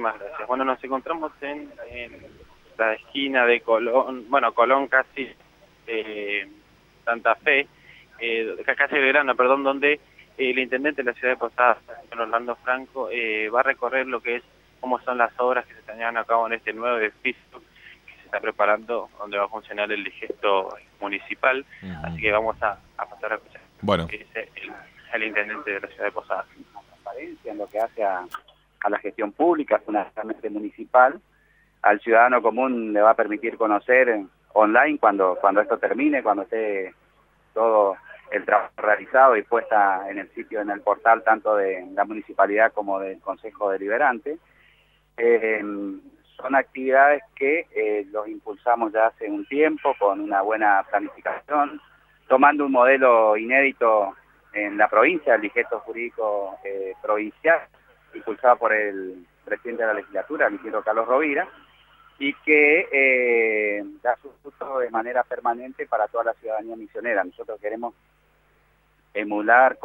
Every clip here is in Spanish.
muchísimas gracias. Bueno, nos encontramos en la esquina de Colón, bueno, Colón casi Santa Fe, casi Belgrano, perdón, donde el intendente de la ciudad de Posadas, Orlando Franco, va a recorrer lo que es, cómo son las obras que se están llevando a cabo en este nuevo edificio que se está preparando, donde va a funcionar el digesto municipal. Así que vamos a pasar a escuchar lo que dice el intendente de la ciudad de Posadas. Transparencia en lo que hace a la gestión pública, fundamentalmente municipal. Al ciudadano común le va a permitir conocer online cuando esto termine, cuando esté todo el trabajo realizado y puesta en el sitio, en el portal, tanto de la municipalidad como del Consejo Deliberante. Son actividades que los impulsamos ya hace un tiempo con una buena planificación, tomando un modelo inédito en la provincia, el digesto jurídico provincial, impulsado por el presidente de la legislatura, el ingeniero Carlos Rovira, y que da su fruto de manera permanente para toda la ciudadanía misionera. Nosotros queremos emular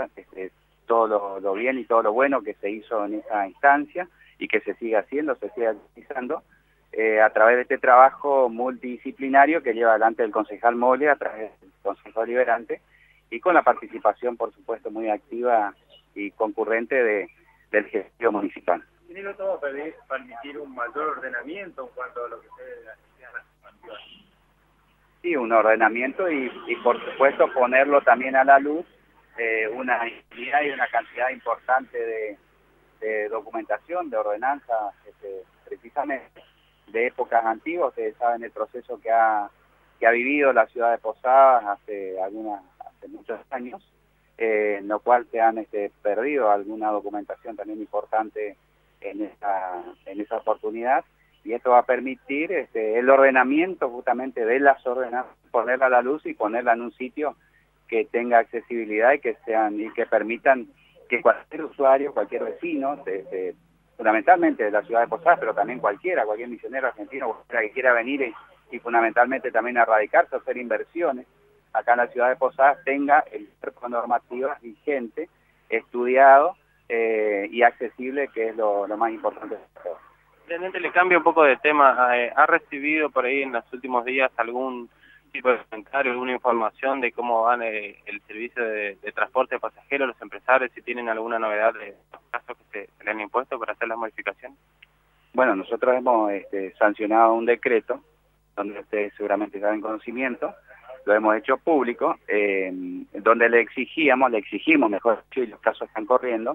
todo lo bien y todo lo bueno que se hizo en esa instancia y que se sigue haciendo, se sigue realizando a través de este trabajo multidisciplinario que lleva adelante el concejal Mole a través del Consejo Deliberante y con la participación, por supuesto, muy activa y concurrente del Ejecutivo Municipal. ¿Tiene todo para permitir un mayor ordenamiento en cuanto a lo que sean las expansiones? Sí, un ordenamiento y por supuesto ponerlo también a la luz una cantidad y una cantidad importante de documentación, de ordenanzas, precisamente de épocas antiguas. Ustedes saben el proceso que ha vivido la ciudad de Posadas hace muchos años, en lo cual se han perdido alguna documentación también importante en esa oportunidad, y esto va a permitir el ordenamiento justamente de las ordenanzas, ponerla a la luz y ponerla en un sitio que tenga accesibilidad y que permitan que cualquier usuario, cualquier vecino, fundamentalmente de la ciudad de Posadas, pero también cualquier misionero argentino que quiera venir y fundamentalmente también a radicarse, a hacer inversiones acá en la ciudad de Posadas, tenga el cuerpo de normativas vigente, estudiado y accesible, que es lo más importante de todo. Intendente, le cambio un poco de tema. ¿Ha recibido por ahí en los últimos días algún tipo de comentario, alguna información de cómo van el servicio de transporte de pasajeros, los empresarios, si tienen alguna novedad de los casos que se le han impuesto para hacer las modificaciones? Bueno, nosotros hemos sancionado un decreto, donde ustedes seguramente saben conocimiento, lo hemos hecho público, donde le exigimos, mejor dicho, y los casos están corriendo,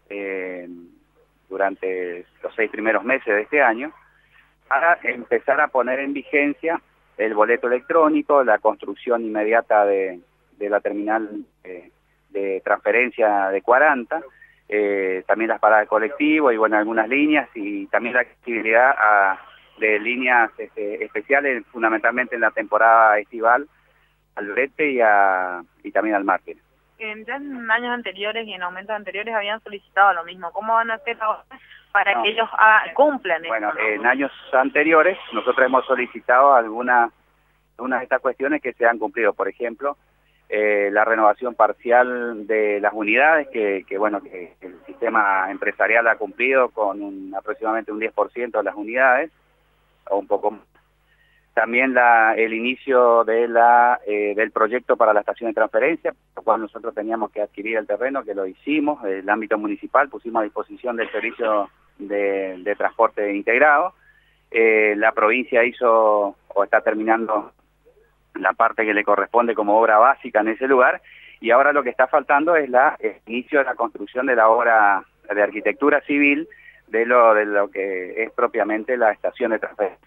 durante los 6 primeros meses de este año, para empezar a poner en vigencia el boleto electrónico, la construcción inmediata de la terminal de transferencia de 40, también las paradas de colectivo y bueno, algunas líneas, y también la accesibilidad de líneas especiales, fundamentalmente en la temporada estival, al Brete y también al Mártir. Ya en años anteriores y en aumentos anteriores habían solicitado lo mismo. ¿Cómo van a hacer ahora para que ellos cumplan esto? Bueno, en años anteriores nosotros hemos solicitado algunas de estas cuestiones que se han cumplido. Por ejemplo, la renovación parcial de las unidades, que el sistema empresarial ha cumplido con aproximadamente un 10% de las unidades, o un poco más. También el inicio del proyecto para la estación de transferencia, por lo cual nosotros teníamos que adquirir el terreno, que lo hicimos, el ámbito municipal, pusimos a disposición del servicio de transporte integrado. La provincia hizo o está terminando la parte que le corresponde como obra básica en ese lugar, y ahora lo que está faltando es el inicio de la construcción de la obra de arquitectura civil de lo que es propiamente la estación de transferencia.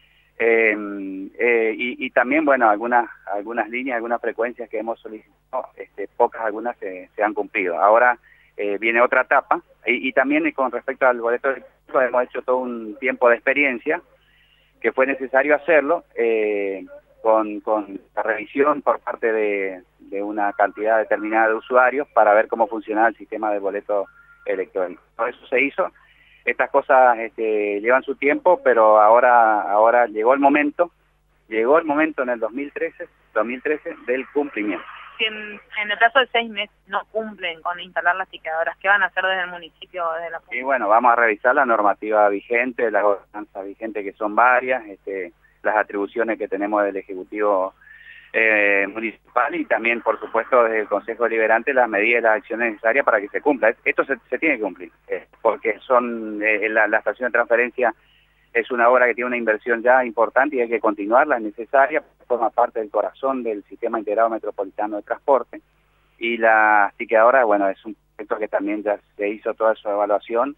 Y también, bueno, algunas líneas, algunas frecuencias que hemos solicitado, algunas se han cumplido. Ahora viene otra etapa, y también con respecto al boleto electrónico hemos hecho todo un tiempo de experiencia, que fue necesario hacerlo, con la revisión por parte de una cantidad determinada de usuarios para ver cómo funcionaba el sistema de boleto electrónico. Todo eso se hizo. Estas cosas llevan su tiempo, pero ahora llegó el momento en el 2013 del cumplimiento. si en el plazo de 6 meses no cumplen con instalar las tiqueadoras, ¿qué van a hacer desde el municipio o desde la Y bueno, vamos a revisar la normativa vigente, las ordenanzas vigentes que son varias, las atribuciones que tenemos del Ejecutivo municipal y también, por supuesto, desde el Consejo Deliberante las medidas y las acciones necesarias para que se cumpla. Esto se tiene que cumplir, porque son la estación de transferencia es una obra que tiene una inversión ya importante y hay que continuarla, es necesaria, forma parte del corazón del Sistema Integrado Metropolitano de Transporte. Y la tiqueadora, bueno, es un proyecto que también ya se hizo toda su evaluación,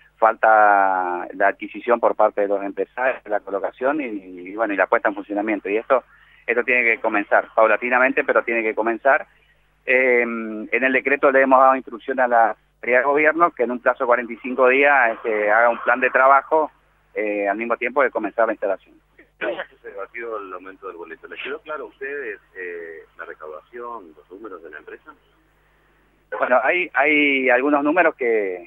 falta la adquisición por parte de los empresarios, la colocación y bueno, y la puesta en funcionamiento. Y esto tiene que comenzar, paulatinamente, pero tiene que comenzar. En el decreto le hemos dado instrucción a la Secretaría de Gobierno que en un plazo de 45 días haga un plan de trabajo al mismo tiempo de comenzar la instalación. Se debatió el aumento del boleto. ¿Les quedó claro a ustedes la recaudación, los números de la empresa? Bueno, hay algunos números que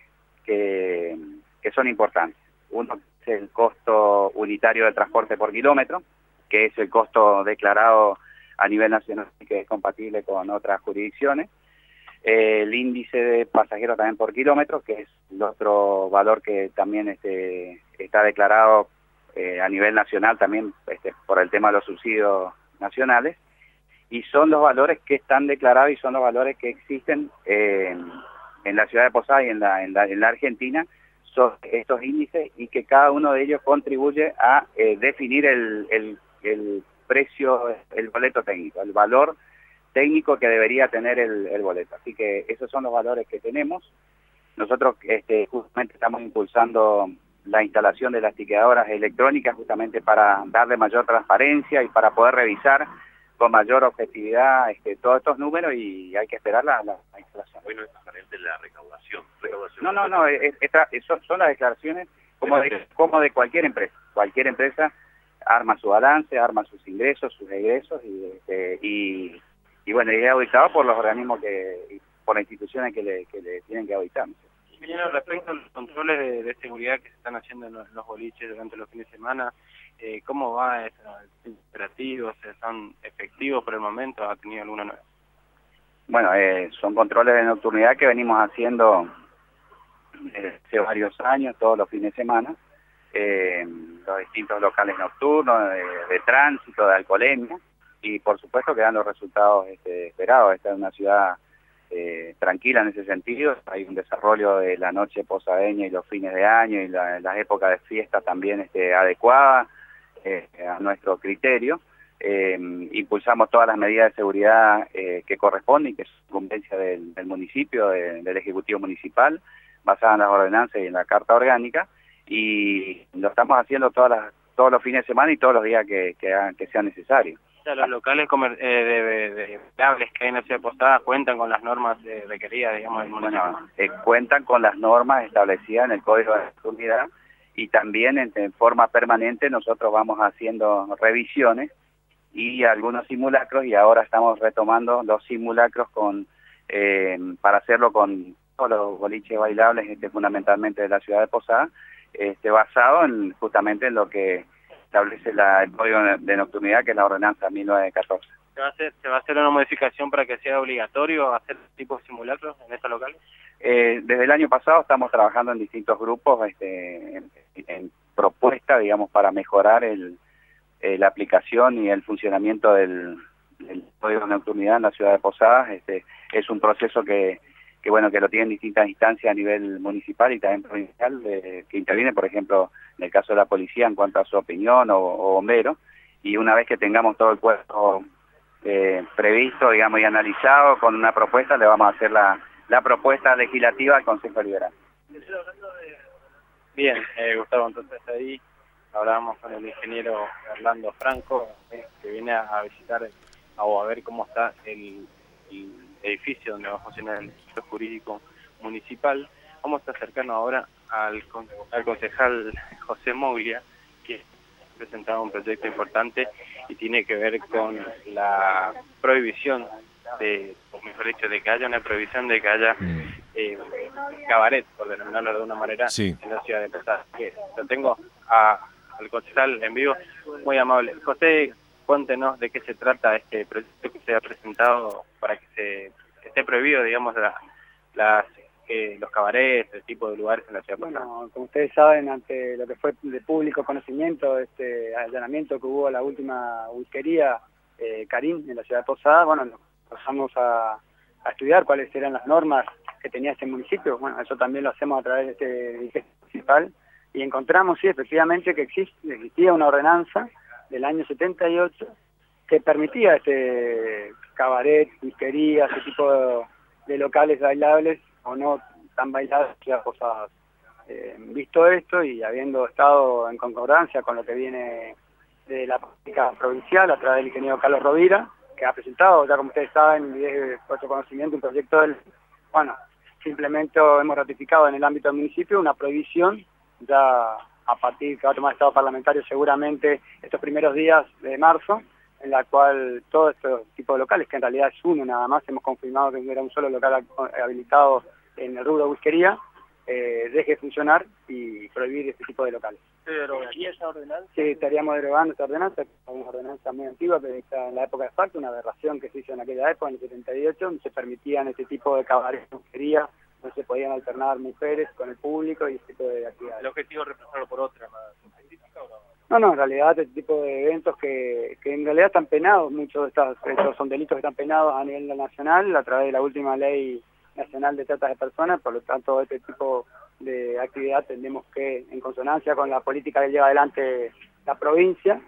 son importantes. Uno es el costo unitario de transporte por kilómetro, que es el costo declarado a nivel nacional y que es compatible con otras jurisdicciones. El índice de pasajeros también por kilómetro, que es el otro valor que también está declarado a nivel nacional también por el tema de los subsidios nacionales, y son los valores que están declarados y son los valores que existen en la ciudad de Posadas y en la Argentina, son estos índices y que cada uno de ellos contribuye a definir el precio, el boleto técnico, el valor técnico que debería tener el boleto. Así que esos son los valores que tenemos. Nosotros justamente estamos impulsando la instalación de las tiqueadoras electrónicas justamente para darle mayor transparencia y para poder revisar con mayor objetividad todos estos números y hay que esperar la instalación. Hoy no es transparente la recaudación. No, son las declaraciones como de cualquier empresa. Cualquier empresa arma su balance, arma sus ingresos, sus egresos y bueno, y es auditado por los organismos por las instituciones que le tienen que auditar. Ingeniero, respecto a los controles de seguridad que se están haciendo en los boliches durante los fines de semana, ¿cómo va esos operativos? ¿Son efectivos por el momento? ¿Ha tenido alguna nueva? Bueno, son controles de nocturnidad que venimos haciendo hace varios años, todos los fines de semana, los distintos locales nocturnos, de tránsito, de alcoholemia, y por supuesto que dan los resultados esperados. Esta es una ciudad tranquila en ese sentido, hay un desarrollo de la noche posadeña y los fines de año y las épocas de fiesta también adecuada a nuestro criterio. Impulsamos todas las medidas de seguridad que corresponden y que es incumbencia del municipio, del Ejecutivo Municipal, basada en las ordenanzas y en la Carta Orgánica, y lo estamos haciendo todos los fines de semana y todos los días que sean necesarios. Los locales de cables que hay en la ciudad de Posadas cuentan con las normas requeridas, digamos, del municipio. Bueno, cuentan con las normas establecidas en el Código de Seguridad y también en forma permanente nosotros vamos haciendo revisiones y algunos simulacros, y ahora estamos retomando los simulacros para hacerlo con todos los boliches bailables, fundamentalmente de la ciudad de Posadas, basado justamente en lo que establece el Código de Nocturnidad, que es la ordenanza 1914. ¿Se va a hacer una modificación para que sea obligatorio hacer tipo de simulacros en estos locales? Desde el año pasado estamos trabajando en distintos grupos en propuestas, digamos, para mejorar la aplicación y el funcionamiento del Código de Nocturnidad en la ciudad de Posadas. Es un proceso que lo tienen distintas instancias a nivel municipal y también provincial, que interviene, por ejemplo, en el caso de la policía en cuanto a su opinión o bomberos, y una vez que tengamos todo el cuerpo previsto, digamos, y analizado con una propuesta, le vamos a hacer la propuesta legislativa al Consejo Deliberante. Bien, Gustavo, entonces ahí hablábamos con el ingeniero Orlando Franco, que viene a visitar o a ver cómo está el edificio donde va a funcionar el Instituto Jurídico Municipal. Vamos a acercarnos ahora al concejal José Moglia, que presentaba un proyecto importante y tiene que ver con la prohibición o mejor dicho, de que haya una prohibición de que haya cabaret, por denominarlo de una manera, sí, en la ciudad de Posadas. Lo tengo al concejal en vivo, muy amable. José, cuéntenos de qué se trata este proyecto que se ha presentado para que se esté prohibido, digamos, los cabarets, este tipo de lugares en la ciudad. Bueno, como ustedes saben, ante lo que fue de público conocimiento, este allanamiento que hubo a la última whiskería Karin en la ciudad de Posada, bueno, nos pasamos a estudiar cuáles eran las normas que tenía este municipio. Bueno, eso también lo hacemos a través de este dirigente municipal y encontramos, sí, efectivamente, que existía una ordenanza del año 78 que permitía este cabaret, whiskería, ese tipo de locales bailables o no tan bailables en Ciudad Posadas. Visto esto y habiendo estado en concordancia con lo que viene de la política provincial a través del ingeniero Carlos Rovira, que ha presentado, ya como ustedes saben, y es vuestro conocimiento, un proyecto bueno, simplemente hemos ratificado en el ámbito del municipio una prohibición, ya a partir que va a tomar estado parlamentario seguramente estos primeros días de marzo, en la cual todo este tipo de locales, que en realidad es uno nada más, hemos confirmado que era un solo local habilitado en el rubro de whiskería, deje de funcionar y prohibir este tipo de locales. ¿Se derogaría esa ordenanza? Sí, estaríamos derogando esta ordenanza, una ordenanza muy antigua, que está en la época de facto, una aberración que se hizo en aquella época, en el 78, donde se permitían este tipo de cabarets de whiskería, donde se podían alternar mujeres con el público y este tipo de actividades. ¿El objetivo es reemplazarlo por otra más específica o no? No, en realidad este tipo de eventos que en realidad están penados, muchos de estos son delitos que están penados a nivel nacional a través de la última ley nacional de trata de personas, por lo tanto este tipo de actividad tendremos que, en consonancia con la política que lleva adelante la provincia,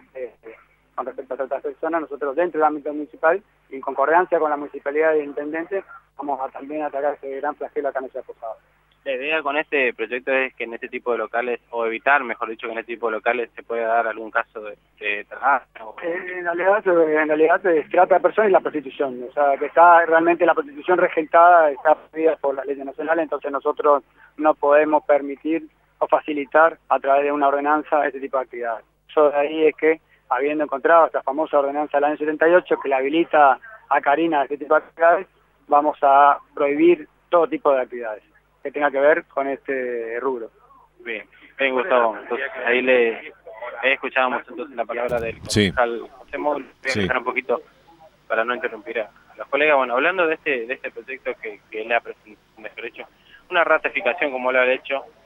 con respecto a trata de personas, nosotros dentro del ámbito municipal y en concordancia con la municipalidad y el intendente, vamos a también atacar ese gran flagelo acá en Ciudad Posada. La idea con este proyecto es que en este tipo de locales, o evitar, mejor dicho, que en este tipo de locales se pueda dar algún caso de trabajo. En realidad se trata de personas y la prostitución, o sea, que está realmente la prostitución regentada, está prohibida por las leyes nacionales, entonces nosotros no podemos permitir o facilitar a través de una ordenanza este tipo de actividades. Eso de ahí es que, habiendo encontrado esta famosa ordenanza del año 78 que le habilita a Karina este tipo de actividades, vamos a prohibir todo tipo de actividades que tenga que ver con este rubro. Bien, Gustavo. Entonces, ahí escuchábamos entonces la palabra del concejal José Moll. Voy a dejar un poquito para no interrumpir a los colegas. Bueno, hablando de este proyecto que él ha presentado, una ratificación como lo ha hecho,